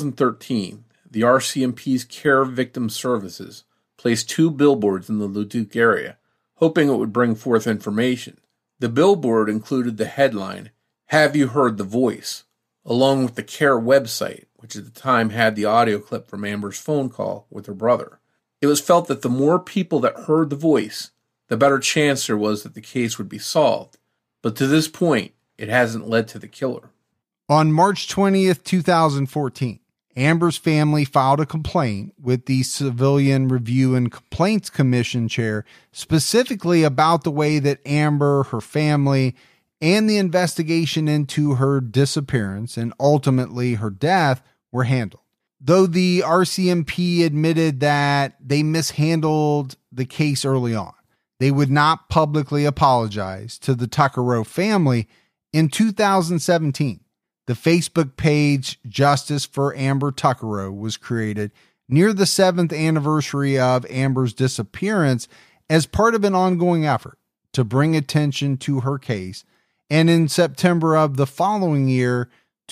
2013, the RCMP's CARE Victim Services placed 2 billboards in the Leduc area, hoping it would bring forth information. The billboard included the headline, "Have you heard the voice?" along with the CARE website, which at the time had the audio clip from Amber's phone call with her brother. It was felt that the more people that heard the voice, the better chance there was that the case would be solved. But to this point, it hasn't led to the killer. On March 20th, 2014, Amber's family filed a complaint with the Civilian Review and Complaints Commission chair, specifically about the way that Amber, her family, and the investigation into her disappearance and ultimately her death were handled. Though the RCMP admitted that they mishandled the case early on, they would not publicly apologize to the Tuckero family. In 2017, the Facebook page Justice for Amber Tuckero was created near the 7th anniversary of Amber's disappearance as part of an ongoing effort to bring attention to her case. And in September of the following year,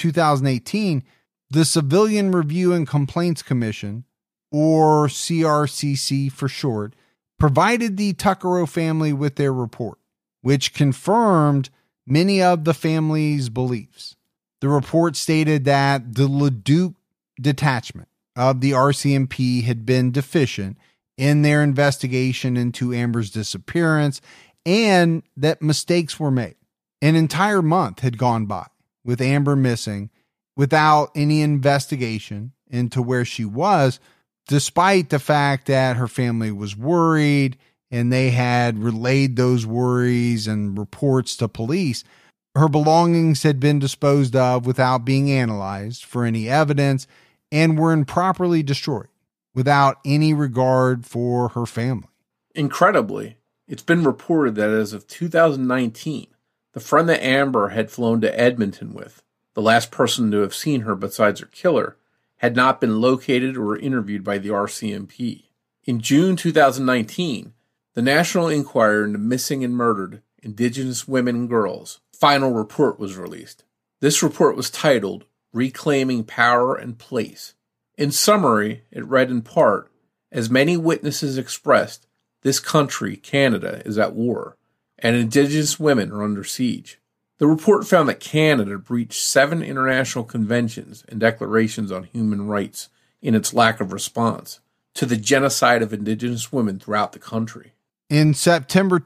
2018, the Civilian Review and Complaints Commission, or CRCC for short, provided the Tuckero family with their report, which confirmed many of the family's beliefs. The report stated that the Leduc detachment of the RCMP had been deficient in their investigation into Amber's disappearance and that mistakes were made. An entire month had gone by with Amber missing without any investigation into where she was, despite the fact that her family was worried and they had relayed those worries and reports to police. Her belongings had been disposed of without being analyzed for any evidence and were improperly destroyed without any regard for her family. Incredibly, it's been reported that as of 2019, the friend that Amber had flown to Edmonton with, the last person to have seen her besides her killer, had not been located or interviewed by the RCMP. In June 2019, the National Inquirer into Missing and Murdered Indigenous Women and Girls final report was released. This report was titled Reclaiming Power and Place. In summary, it read in part, as many witnesses expressed, this country, Canada, is at war, and Indigenous women are under siege. The report found that Canada breached 7 international conventions and declarations on human rights in its lack of response to the genocide of Indigenous women throughout the country. In September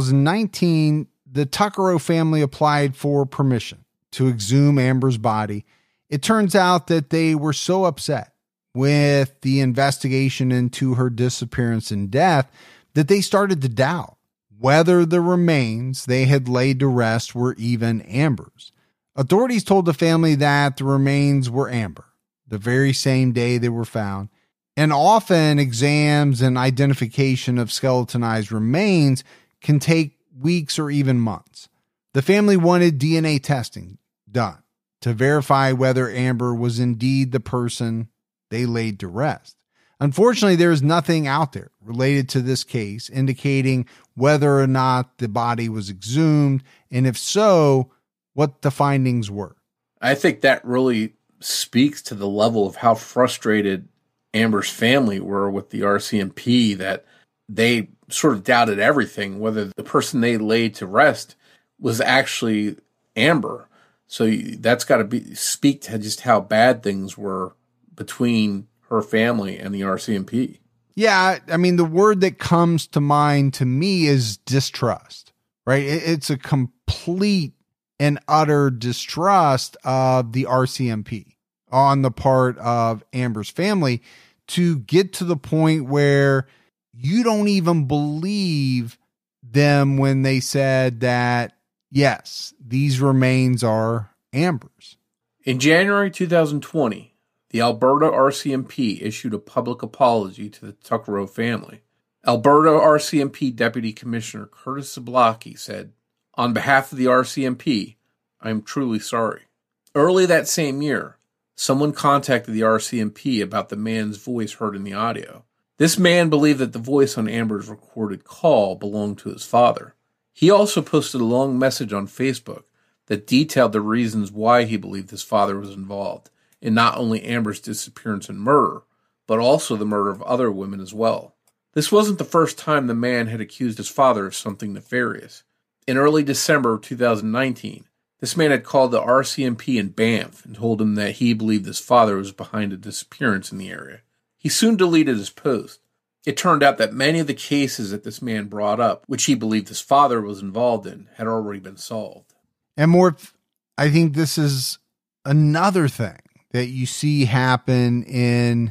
2019, the Tuccaro family applied for permission to exhume Amber's body. It turns out that they were so upset with the investigation into her disappearance and death that they started to doubt whether the remains they had laid to rest were even Amber's. Authorities told the family that the remains were Amber, the very same day they were found, and often exams and identification of skeletonized remains can take weeks or even months. The family wanted DNA testing done to verify whether Amber was indeed the person they laid to rest. Unfortunately, there is nothing out there related to this case indicating whether or not the body was exhumed, and if so, what the findings were. I think that really speaks to the level of how frustrated Amber's family were with the RCMP, that they sort of doubted everything, whether the person they laid to rest was actually Amber. So that's got to speak to just how bad things were between her family and the RCMP. Yeah, I mean, the word that comes to mind to me is distrust, right? It's a complete and utter distrust of the RCMP on the part of Amber's family to get to the point where you don't even believe them when they said that, yes, these remains are Amber's. In January 2020, the Alberta RCMP issued a public apology to the Tuccaro family. Alberta RCMP Deputy Commissioner Curtis Zablocki said, "On behalf of the RCMP, I am truly sorry." Early that same year, someone contacted the RCMP about the man's voice heard in the audio. This man believed that the voice on Amber's recorded call belonged to his father. He also posted a long message on Facebook that detailed the reasons why he believed his father was involved in not only Amber's disappearance and murder, but also the murder of other women as well. This wasn't the first time the man had accused his father of something nefarious. In early December of 2019, this man had called the RCMP in Banff and told him that he believed his father was behind a disappearance in the area. He soon deleted his post. It turned out that many of the cases that this man brought up, which he believed his father was involved in, had already been solved. And Mort, I think this is another thing that you see happen in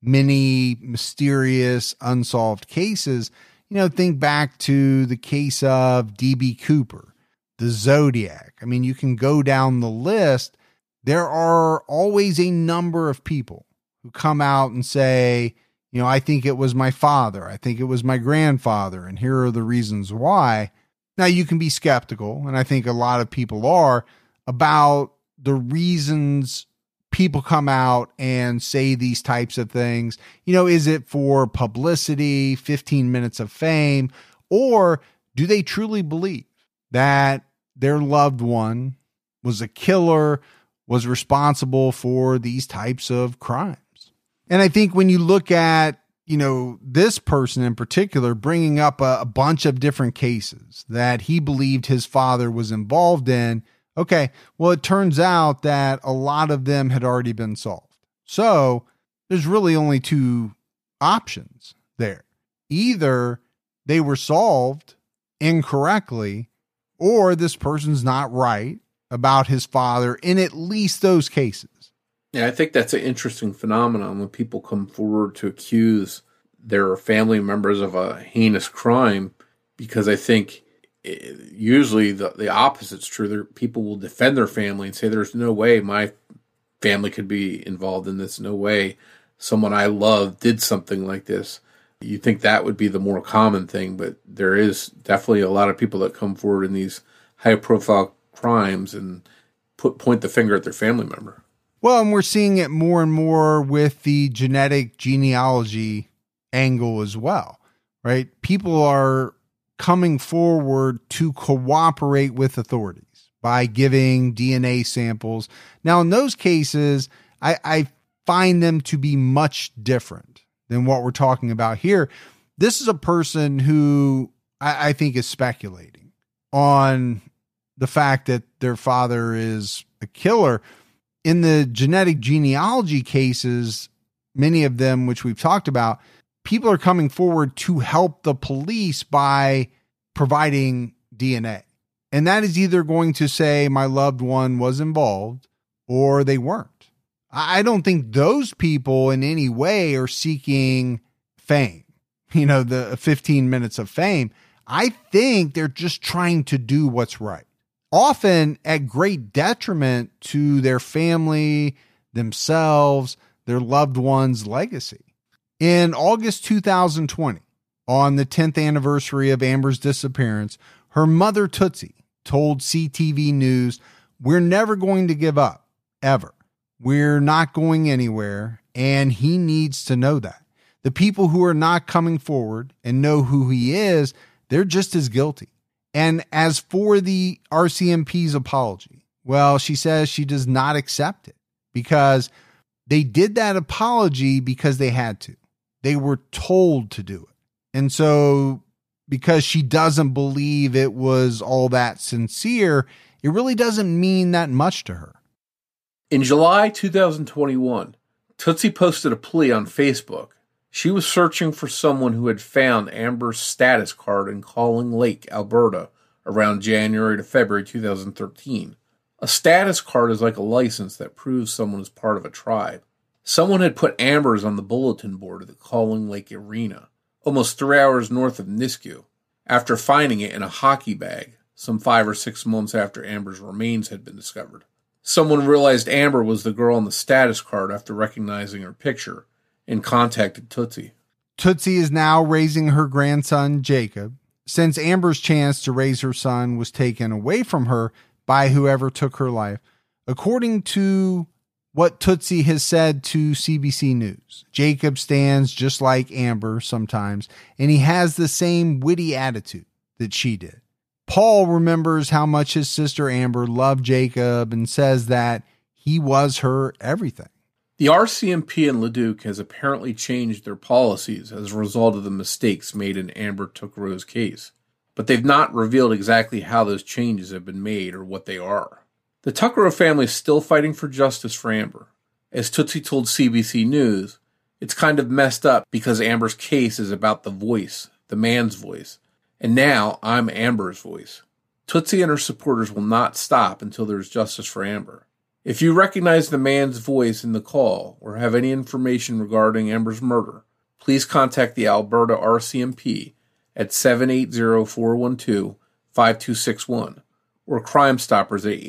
many mysterious unsolved cases. You know, think back to the case of D.B. Cooper, the Zodiac. I mean, you can go down the list. There are always a number of people who come out and say, you know, I think it was my father. I think it was my grandfather. And here are the reasons why. Now, you can be skeptical, and I think a lot of people are, about the reasons people come out and say these types of things. You know, is it for publicity, 15 minutes of fame, or do they truly believe that their loved one was a killer, was responsible for these types of crimes? And I think when you look at, you know, this person in particular bringing up a bunch of different cases that he believed his father was involved in, okay, well, it turns out that a lot of them had already been solved. So there's really only two options there. Either they were solved incorrectly, or this person's not right about his father in at least those cases. Yeah, I think that's an interesting phenomenon when people come forward to accuse their family members of a heinous crime, because I think usually the opposite's true. People will defend their family and say, there's no way my family could be involved in this. No way someone I love did something like this. You think that would be the more common thing, but there is definitely a lot of people that come forward in these high-profile crimes and point the finger at their family member. Well, and we're seeing it more and more with the genetic genealogy angle as well, right? People are coming forward to cooperate with authorities by giving DNA samples. Now, in those cases, I find them to be much different than what we're talking about here. This is a person who I think is speculating on the fact that their father is a killer. In the genetic genealogy cases, many of them, which we've talked about, people are coming forward to help the police by providing DNA. And that is either going to say my loved one was involved or they weren't. I don't think those people in any way are seeking fame, the 15 minutes of fame. I think they're just trying to do what's right, often at great detriment to their family, themselves, their loved one's legacy. In August 2020, on the 10th anniversary of Amber's disappearance, her mother, Tootsie, told CTV News, "We're never going to give up, ever. We're not going anywhere, and he needs to know that. The people who are not coming forward and know who he is, they're just as guilty." And as for the RCMP's apology, well, she says she does not accept it because they did that apology because they had to. They were told to do it. And so because she doesn't believe it was all that sincere, it really doesn't mean that much to her. In July 2021, Tootsie posted a plea on Facebook. She was searching for someone who had found Amber's status card in Calling Lake, Alberta, around January to February 2013. A status card is like a license that proves someone is part of a tribe. Someone had put Amber's on the bulletin board at the Calling Lake Arena, almost 3 hours north of Nisku, after finding it in a hockey bag some 5 or 6 months after Amber's remains had been discovered. Someone realized Amber was the girl on the status card after recognizing her picture and contacted Tootsie. Tootsie is now raising her grandson, Jacob, since Amber's chance to raise her son was taken away from her by whoever took her life. According to what Tootsie has said to CBC News, Jacob stands just like Amber sometimes, and he has the same witty attitude that she did. Paul remembers how much his sister Amber loved Jacob and says that he was her everything. The RCMP in Leduc has apparently changed their policies as a result of the mistakes made in Amber Tookro's case, but they've not revealed exactly how those changes have been made or what they are. The Tookro family is still fighting for justice for Amber. As Tootsie told CBC News, it's kind of messed up because Amber's case is about the voice, the man's voice, and now I'm Amber's voice. Tootsie and her supporters will not stop until there's justice for Amber. If you recognize the man's voice in the call or have any information regarding Amber's murder, please contact the Alberta RCMP at 780-412-5261 or Crime Stoppers at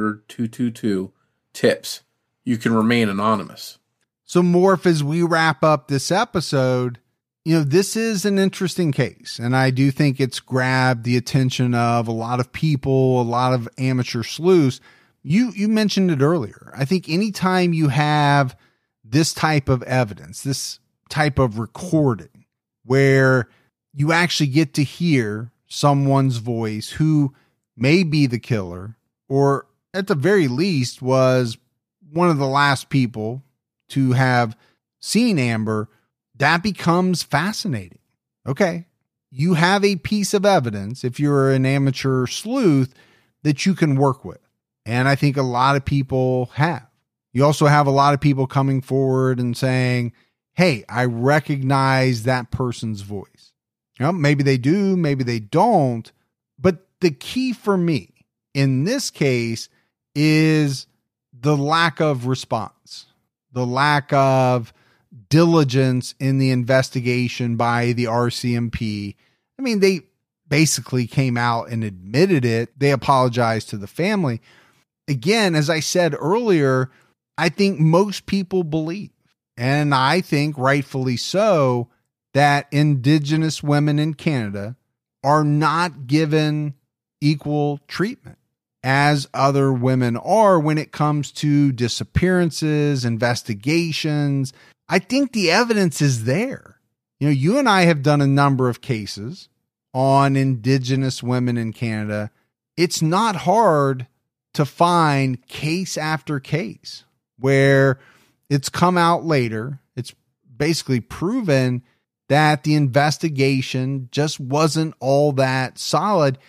800-222-TIPS. You can remain anonymous. So, Morph, as we wrap up this episode, this is an interesting case, and I do think it's grabbed the attention of a lot of people, a lot of amateur sleuths. You mentioned it earlier. I think anytime you have this type of evidence, this type of recording, where you actually get to hear someone's voice who may be the killer, or at the very least was one of the last people to have seen Amber, that becomes fascinating. Okay, you have a piece of evidence, if you're an amateur sleuth, that you can work with. And I think a lot of people have. You also have a lot of people coming forward and saying, hey, I recognize that person's voice. Maybe they do, maybe they don't. But the key for me in this case is the lack of response, the lack of diligence in the investigation by the RCMP. I mean, they basically came out and admitted it. They apologized to the family. Again, as I said earlier, I think most people believe, and I think rightfully so, that Indigenous women in Canada are not given equal treatment as other women are when it comes to disappearances, investigations. I think the evidence is there. You and I have done a number of cases on Indigenous women in Canada. It's not hard to find case after case where it's come out later. It's basically proven that the investigation just wasn't all that solid.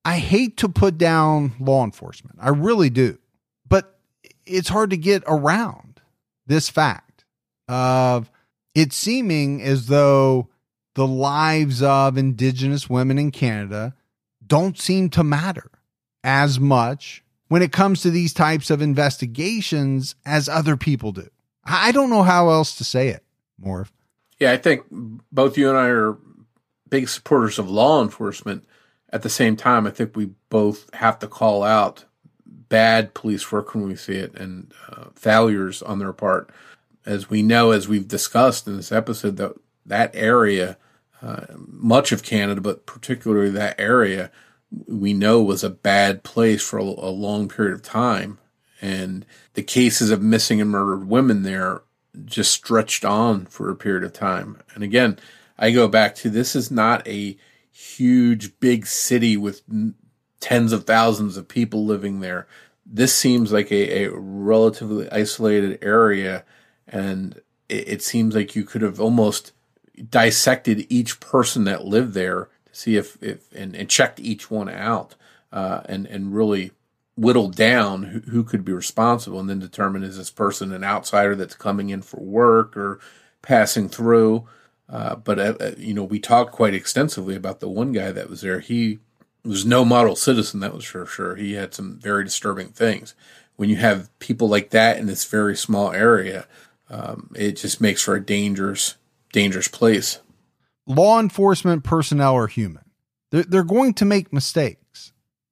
I hate to put down law enforcement. I really do. But it's hard to get around this fact of it seeming as though the lives of Indigenous women in Canada don't seem to matter as much when it comes to these types of investigations as other people do. I don't know how else to say it, Morph. Yeah, I think both you and I are big supporters of law enforcement. At the same time, I think we both have to call out bad police work when we see it and failures on their part. As we know, as we've discussed in this episode, that area, much of Canada, but particularly that area, we know was a bad place for a long period of time. And the cases of missing and murdered women there just stretched on for a period of time. And again, I go back to, this is not a huge, big city with tens of thousands of people living there. This seems like a relatively isolated area, and it seems like you could have almost dissected each person that lived there to see if and checked each one out, and really whittled down who could be responsible, and then determine, is this person an outsider that's coming in for work or passing through? But we talked quite extensively about the one guy that was there. He was no model citizen, that was for sure. He had some very disturbing things. When you have people like that in this very small area, it just makes for a dangerous place. Law enforcement personnel are human. They're going to make mistakes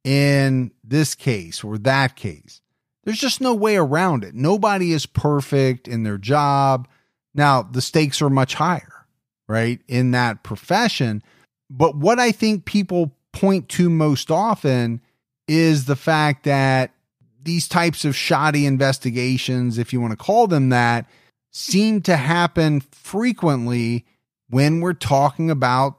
in this case or that case. There's just no way around it. Nobody is perfect in their job. Now, the stakes are much higher, right, in that profession. But what I think people point to most often is the fact that these types of shoddy investigations, if you want to call them that, seem to happen frequently when we're talking about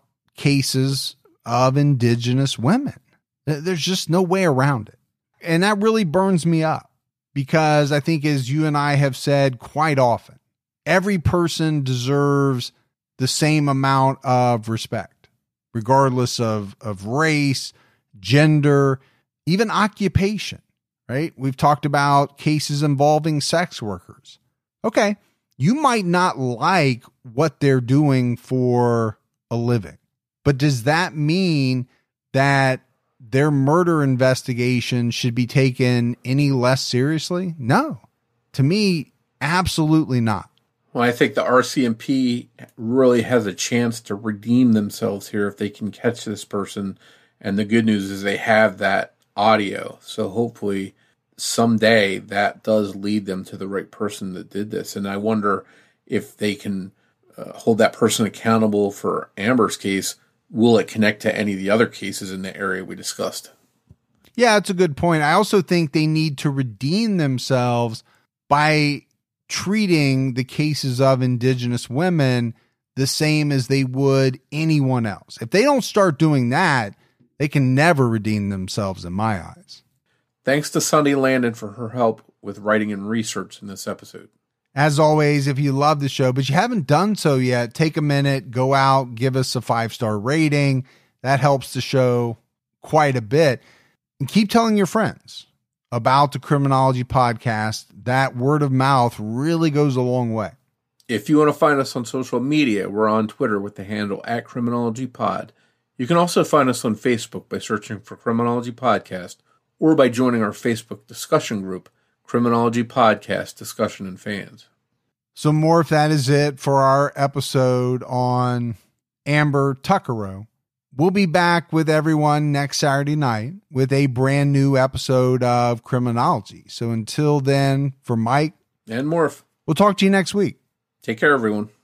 cases of Indigenous women. There's just no way around it. And that really burns me up because I think, as you and I have said quite often, every person deserves the same amount of respect, regardless of race, gender, even occupation, right? We've talked about cases involving sex workers. Okay, you might not like what they're doing for a living, but does that mean that their murder investigation should be taken any less seriously? No. To me, absolutely not. Well, I think the RCMP really has a chance to redeem themselves here if they can catch this person. And the good news is they have that audio. So hopefully someday that does lead them to the right person that did this. And I wonder if they can hold that person accountable for Amber's case. Will it connect to any of the other cases in the area we discussed? Yeah, that's a good point. I also think they need to redeem themselves by treating the cases of Indigenous women the same as they would anyone else. If they don't start doing that, they can never redeem themselves in my eyes. Thanks to Sunday Landon for her help with writing and research in this episode. As always, if you love the show, but you haven't done so yet, take a minute, go out, give us a 5-star rating. That helps the show quite a bit. And keep telling your friends about the Criminology Podcast. That word of mouth really goes a long way. If you want to find us on social media, we're on Twitter with the handle @CriminologyPod. You can also find us on Facebook by searching for Criminology Podcast or by joining our Facebook discussion group, Criminology Podcast Discussion and Fans. So, Morph, that is it for our episode on Amber Tuccaro. We'll be back with everyone next Saturday night with a brand new episode of Criminology. So until then, for Mike and Morph, we'll talk to you next week. Take care, everyone.